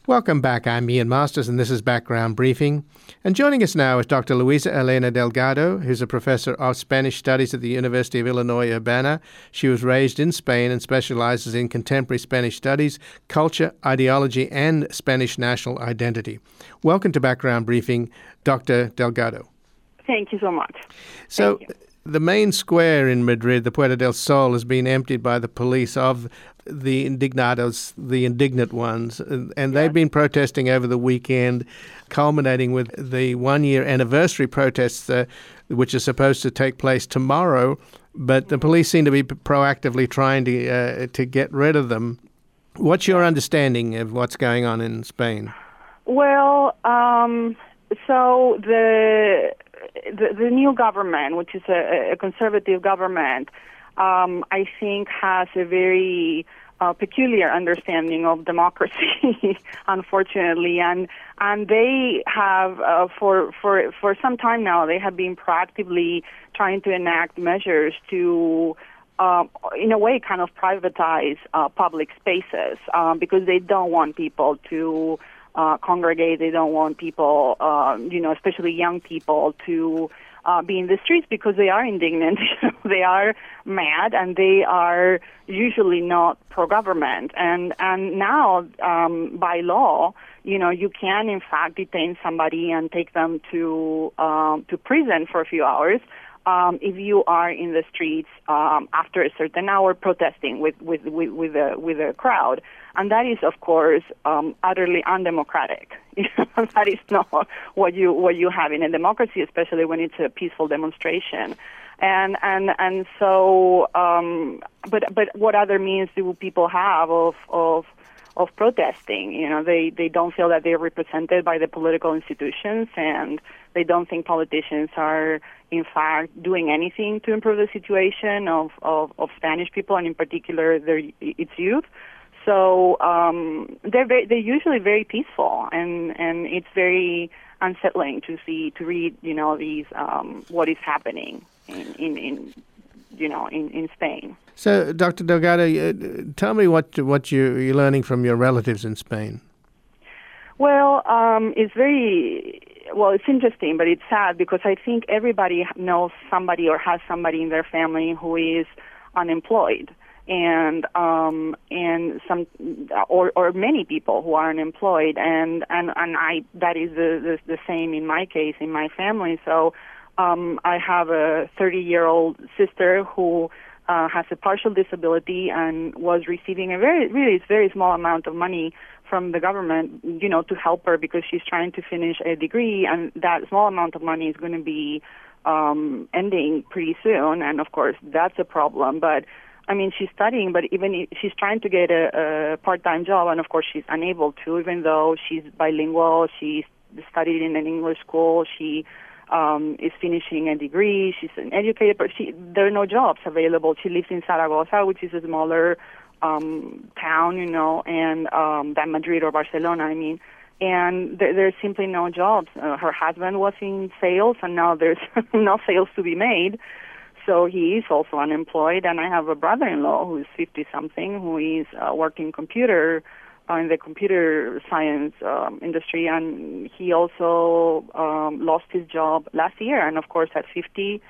Welcome back. I'm Ian Masters, and this is Background Briefing. And joining us now is Dr. Luisa Elena Delgado, who's a professor of Spanish Studies at the University of Illinois Urbana. She was raised in Spain and specializes in contemporary Spanish studies, culture, ideology, and Spanish national identity. Welcome to Background Briefing, Dr. Delgado. Thank you so much. So, the main square in Madrid, the Puerta del Sol, has been emptied by the police of the indignados, the indignant ones, and they've been protesting over the weekend, culminating with the one-year anniversary protests, which are supposed to take place tomorrow, but the police seem to be proactively trying to get rid of them. What's your understanding of what's going on in Spain? Well, so the new government, which is a conservative government, I think has a very peculiar understanding of democracy, unfortunately, and they have for some time now they have been proactively trying to enact measures to, in a way, kind of privatize public spaces because they don't want people to congregate. They don't want people, especially young people, to be in the streets because they are indignant. They are mad, and they are usually not pro-government. And now, by law, you can in fact detain somebody and take them to prison for a few hours if you are in the streets after a certain hour protesting with a crowd. And that is, of course, utterly undemocratic. That is not what you have in a democracy, especially when it's a peaceful demonstration. And so, but what other means do people have of protesting? They don't feel that they're represented by the political institutions, and they don't think politicians are, in fact, doing anything to improve the situation of Spanish people, and in particular, its youth. So they're usually very peaceful, and it's very unsettling to read these what is happening in Spain. So, Dr. Delgado, tell me what you're learning from your relatives in Spain. Well, it's interesting, but it's sad because I think everybody knows somebody or has somebody in their family who is unemployed. And some or many people who are unemployed, and I that is the same in my case, in my family. So I have a 30-year-old sister who has a partial disability and was receiving a very small amount of money from the government, to help her because she's trying to finish a degree, and that small amount of money is going to be ending pretty soon, and of course that's a problem. But I mean, she's studying, but even she's trying to get a part-time job, and of course she's unable to, even though she's bilingual. She studied in an English school. She is finishing a degree. She's an educator, but there are no jobs available. She lives in Zaragoza, which is a smaller town, and than Madrid or Barcelona, I mean. And there's simply no jobs. Her husband was in sales, and now there's no sales to be made. So he is also unemployed, and I have a brother-in-law who is 50-something, who is working in the computer science industry, and he also lost his job last year. And of course, at 50,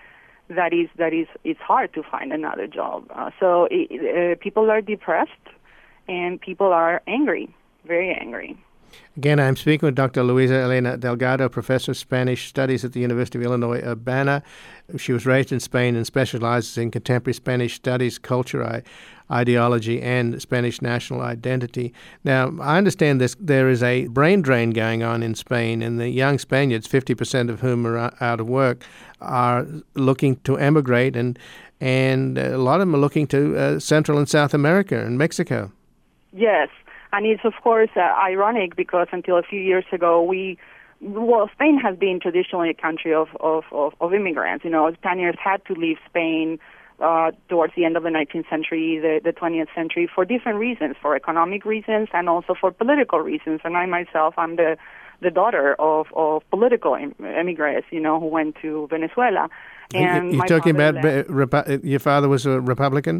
it's hard to find another job. So people are depressed, and people are angry, very angry. Again, I'm speaking with Dr. Luisa Elena Delgado, professor of Spanish Studies at the University of Illinois Urbana. She was raised in Spain and specializes in contemporary Spanish studies, culture, ideology, and Spanish national identity. Now, I understand there is a brain drain going on in Spain, and the young Spaniards, 50% of whom are out of work, are looking to emigrate, and a lot of them are looking to Central and South America and Mexico. Yes. And it's, of course, ironic because until a few years ago, Spain has been traditionally a country of immigrants. Spaniards had to leave Spain towards the end of the 19th century, the 20th century, for different reasons, for economic reasons and also for political reasons. And I myself, I'm the daughter of political immigrants, who went to Venezuela. And you're talking about your father was a Republican?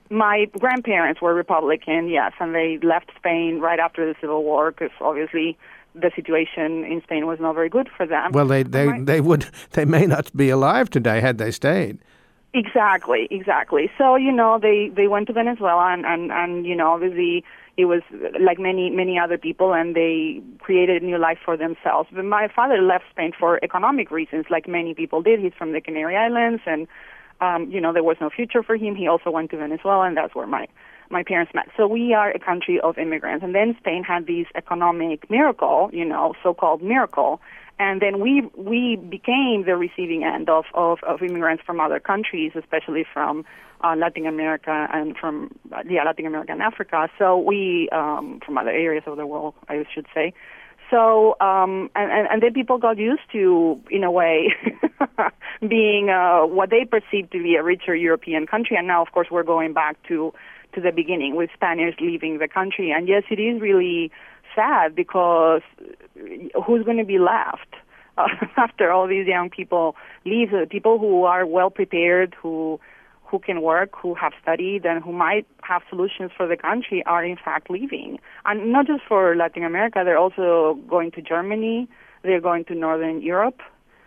My grandparents were Republican, yes, and they left Spain right after the Civil War because obviously the situation in Spain was not very good for them. Well, they may not be alive today had they stayed. Exactly. So, they went to Venezuela and obviously it was like many other people, and they created a new life for themselves. But my father left Spain for economic reasons, like many people did. He's from the Canary Islands, and there was no future for him. He also went to Venezuela, and that's where my parents met. So we are a country of immigrants. And then Spain had this economic miracle, so-called miracle. And then we became the receiving end of immigrants from other countries, especially from Latin America and Latin America and Africa. So we, from other areas of the world, I should say. So, and then people got used to, in a way, being what they perceived to be a richer European country. And now, of course, we're going back to the beginning with Spaniards leaving the country. And yes, it is really sad because who's going to be left after all these young people leave? People who are well prepared, who can work, who have studied, and who might have solutions for the country are in fact leaving. And not just for Latin America, they're also going to Germany, they're going to Northern Europe.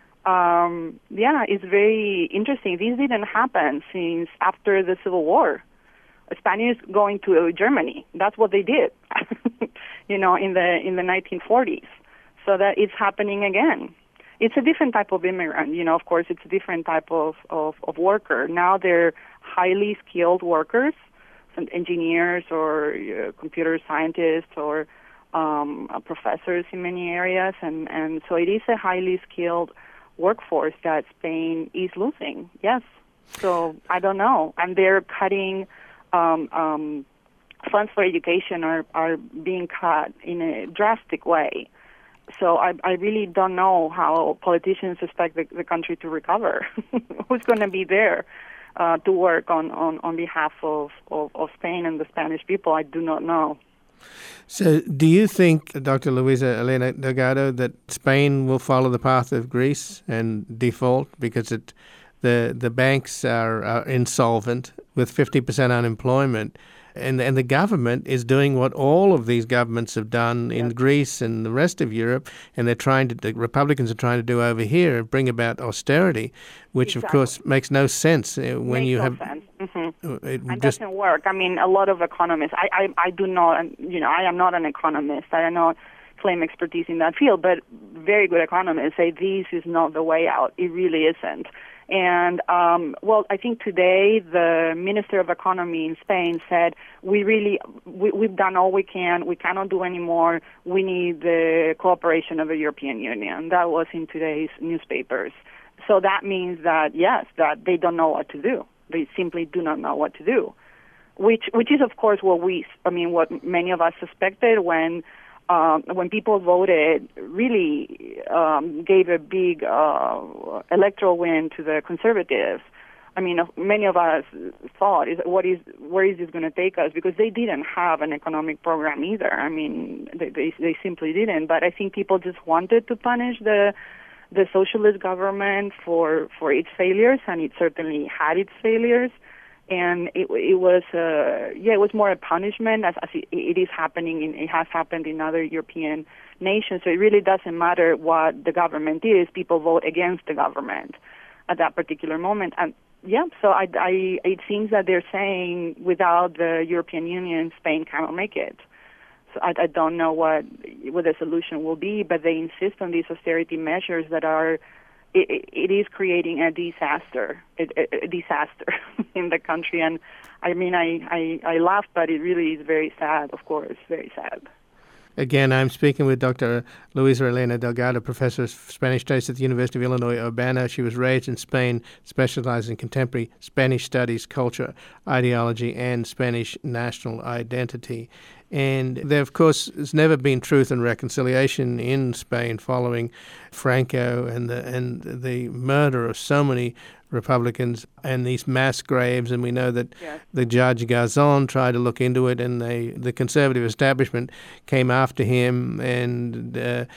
It's very interesting. This didn't happen since after the Civil War. Spaniards going to Germany, that's what they did, in the 1940s. So that it's happening again. It's a different type of immigrant, of course, it's a different type of worker. Now they're highly skilled workers, engineers or computer scientists or professors in many areas. And so it is a highly skilled workforce that Spain is losing, yes. So I don't know. And they're cutting funds for education are being cut in a drastic way. So I really don't know how politicians expect the country to recover. Who's going to be there to work on behalf of Spain and the Spanish people? I do not know. So do you think, Dr. Luisa Elena Delgado, that Spain will follow the path of Greece and default because the banks are insolvent with 50% unemployment, and the government is doing what all of these governments have done in Greece and the rest of Europe, and the Republicans are trying to do over here, bring about austerity, which of course makes no sense when you have. Sense. Mm-hmm. It doesn't work. I mean, a lot of economists. I do not. I am not an economist. I do not claim expertise in that field, but very good economists say this is not the way out. It really isn't. And, I think today the Minister of Economy in Spain said, we've done all we can. We cannot do any more. We need the cooperation of the European Union. That was in today's newspapers. So that means that, yes, that they don't know what to do. They simply do not know what to do, which is, of course, what many of us suspected when people voted, really gave a big electoral win to the Conservatives. I mean, many of us thought, where is this going to take us? Because they didn't have an economic program either. I mean, they simply didn't. But I think people just wanted to punish the socialist government for its failures, and it certainly had its failures. And it was more a punishment, as it is happening. It has happened in other European nations. So it really doesn't matter what the government is. People vote against the government at that particular moment. And so it seems that they're saying without the European Union, Spain cannot make it. So I don't know what the solution will be, but they insist on these austerity measures that are. It is creating a disaster in the country, and I mean, I laugh, but it really is very sad. Of course, very sad. Again, I'm speaking with Dr. Luisa Elena Delgado, professor of Spanish Studies at the University of Illinois, Urbana. She was raised in Spain, specialized in contemporary Spanish studies, culture, ideology, and Spanish national identity. And there, of course, has never been truth and reconciliation in Spain following Franco and the murder of so many Republicans and these mass graves. And we know that the Judge Garzón tried to look into it, and the conservative establishment came after him. And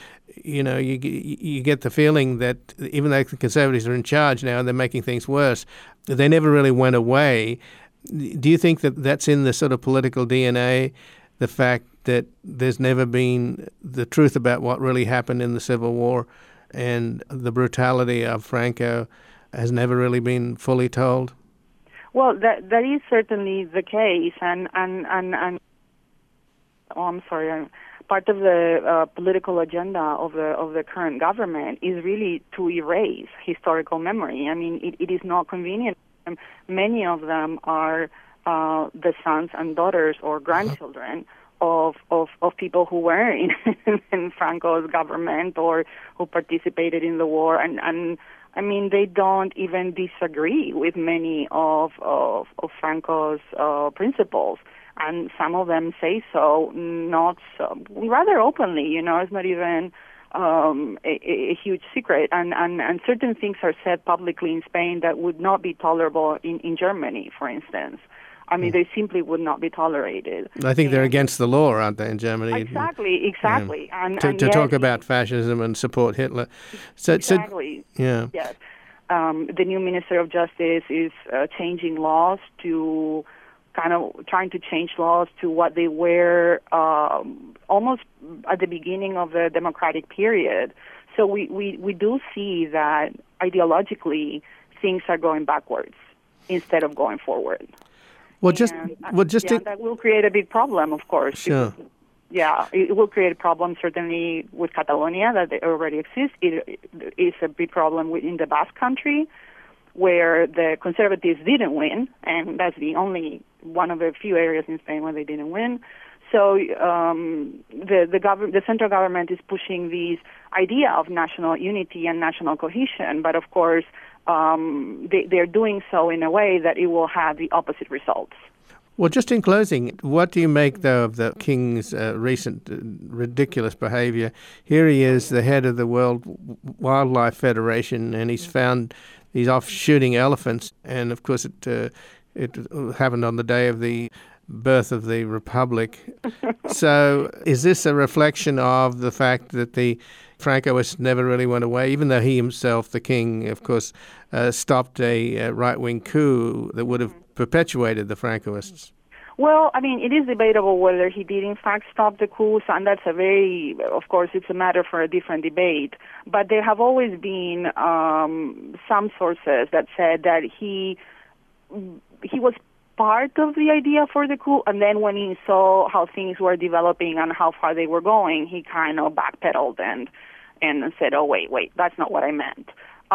you get the feeling that even though the conservatives are in charge now, they're making things worse. They never really went away. Do you think that that's in the sort of political DNA, the fact that there's never been the truth about what really happened in the Civil War and the brutality of Franco has never really been fully told? Well, that is certainly the case, and I'm sorry. Part of the political agenda of the current government is really to erase historical memory. I mean, it is not convenient. Many of them are the sons and daughters or grandchildren of people who were in Franco's government or who participated in the war, and I mean, they don't even disagree with many of Franco's principles. And some of them say so, not so, rather openly. You know, it's not even a huge secret. And certain things are said publicly in Spain that would not be tolerable in Germany, for instance. I mean, they simply would not be tolerated. I think they're against the law, aren't they, in Germany? Exactly. Yeah. To talk about fascism and support Hitler. Exactly. Yeah. Yes. The new Minister of Justice is changing laws to kind of trying to change laws to what they were almost at the beginning of the democratic period. So we do see that ideologically things are going backwards instead of going forward. That will create a big problem, of course. Sure. It will create a problem certainly with Catalonia that they already exist. It is a big problem in the Basque Country, where the conservatives didn't win, and that's the only one of the few areas in Spain where they didn't win. So the central government is pushing this idea of national unity and national cohesion, but of course they're doing so in a way that it will have the opposite results. Well, just in closing, what do you make, though, of the king's recent ridiculous behavior? Here he is, the head of the World Wildlife Federation, and he's off shooting elephants. And, of course, it happened on the day of the birth of the Republic. So is this a reflection of the fact that the Francoists never really went away, even though he himself, the king, of course, stopped a right-wing coup that would have perpetuated the Francoists? Well, I mean, it is debatable whether he did in fact stop the coups, and that's of course, it's a matter for a different debate. But there have always been some sources that said that he was part of the idea for the coup, and then when he saw how things were developing and how far they were going, he kind of backpedaled and said, "Oh, wait, that's not what I meant."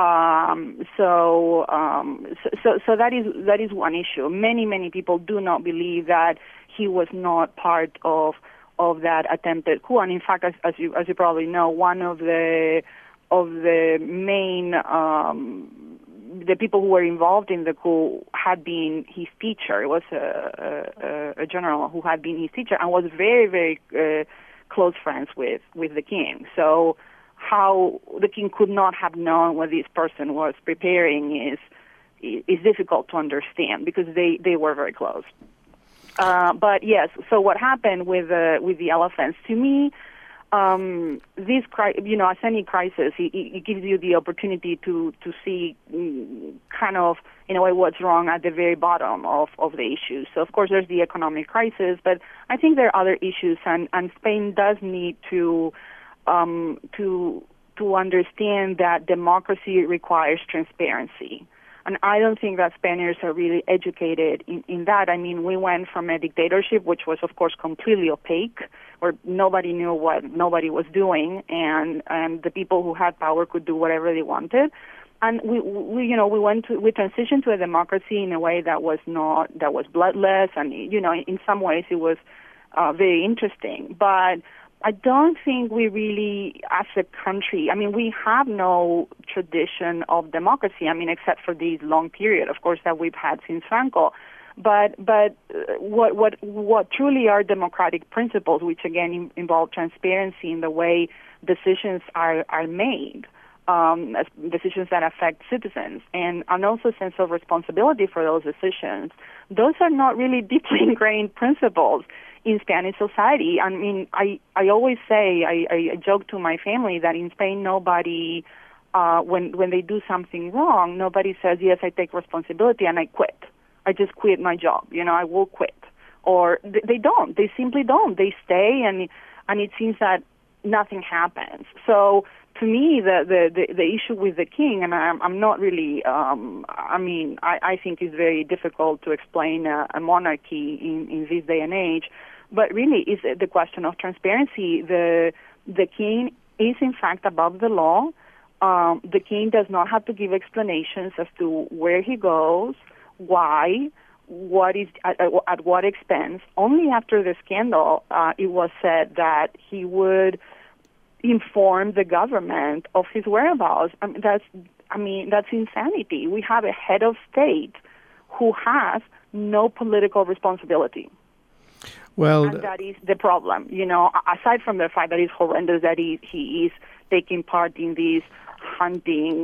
So that is one issue. Many people do not believe that he was not part of that attempted coup, and in fact, as you probably know, one of the main the people who were involved in the coup had been his teacher. It was a general who had been his teacher and was very, very close friends with the king. So how the king could not have known what this person was preparing is difficult to understand because they were very close. But yes, so what happened with the elephants? To me, this as any crisis, it gives you the opportunity to see kind of in a way what's wrong at the very bottom of the issues. So of course there's the economic crisis, but I think there are other issues, and Spain does need to understand that democracy requires transparency. And I don't think that Spaniards are really educated in that. I mean, we went from a dictatorship, which was, of course, completely opaque, where nobody knew what nobody was doing, and the people who had power could do whatever they wanted. And we transitioned to a democracy in a way that was bloodless, and in some ways it was very interesting. But I don't think we really, as a country, I mean, we have no tradition of democracy, I mean, except for this long period, of course, that we've had since Franco. But what truly are democratic principles, which again involve transparency in the way decisions are made, decisions that affect citizens, and also a sense of responsibility for those decisions, those are not really deeply ingrained principles in Spanish society. I mean, I always say, I joke to my family that in Spain nobody, when they do something wrong, nobody says, yes, I take responsibility and I quit. I just quit my job. I will quit. Or they don't. They simply don't. They stay, and it seems that nothing happens. So to me, the issue with the king, and I'm not really. I think it's very difficult to explain a monarchy in this day and age. But really, is the question of transparency. The king is in fact above the law. The king does not have to give explanations as to where he goes, why, what is at what expense. Only after the scandal, it was said that he would inform the government of his whereabouts. That's insanity. We have a head of state who has no political responsibility. Well, and that is the problem. Aside from the fact that it's horrendous that he is taking part in these hunting,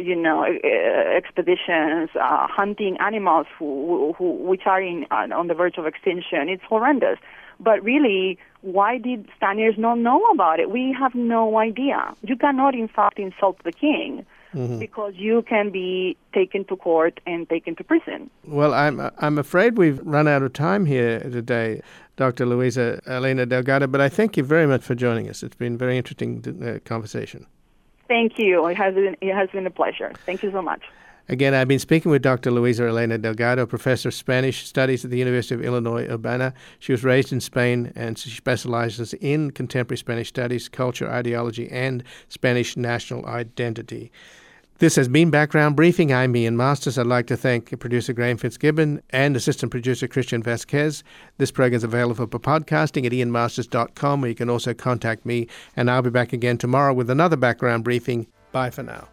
expeditions, hunting animals which are on the verge of extinction. It's horrendous. But really, why did Spaniards not know about it? We have no idea. You cannot, in fact, insult the king because you can be taken to court and taken to prison. Well, I'm afraid we've run out of time here today, Dr. Luisa Elena Delgado, but I thank you very much for joining us. It's been a very interesting conversation. Thank you. It has been a pleasure. Thank you so much. Again, I've been speaking with Dr. Luisa Elena Delgado, professor of Spanish Studies at the University of Illinois, Urbana. She was raised in Spain, and she specializes in contemporary Spanish studies, culture, ideology, and Spanish national identity. This has been Background Briefing. I'm Ian Masters. I'd like to thank producer Graham Fitzgibbon and assistant producer Christian Vasquez. This program is available for podcasting at ianmasters.com, where you can also contact me, and I'll be back again tomorrow with another Background Briefing. Bye for now.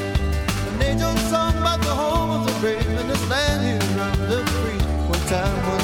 Time